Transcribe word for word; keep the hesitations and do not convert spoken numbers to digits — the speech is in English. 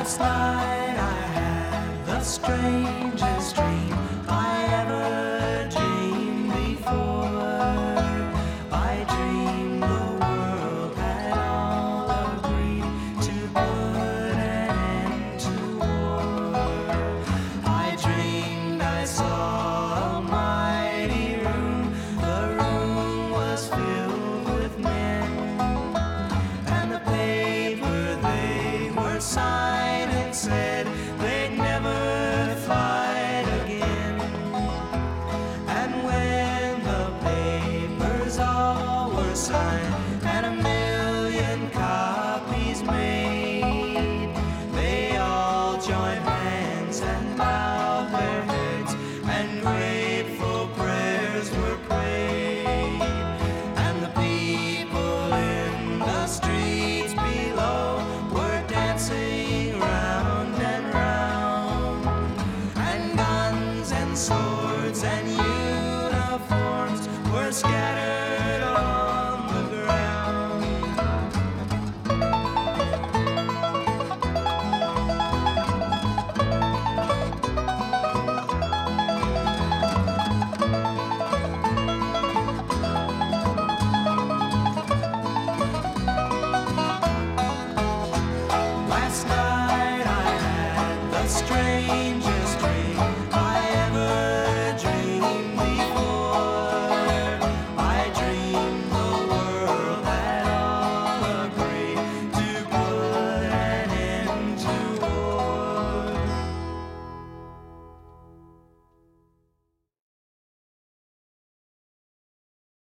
Last night I had the strangest dream I ever dreamed before. I dreamed the world had all agreed to put an end to war. I dreamed I saw a mighty room. The room was filled with men, and the paper they were signing said they'd never fight again. And when the papers all were signed and a million copies made,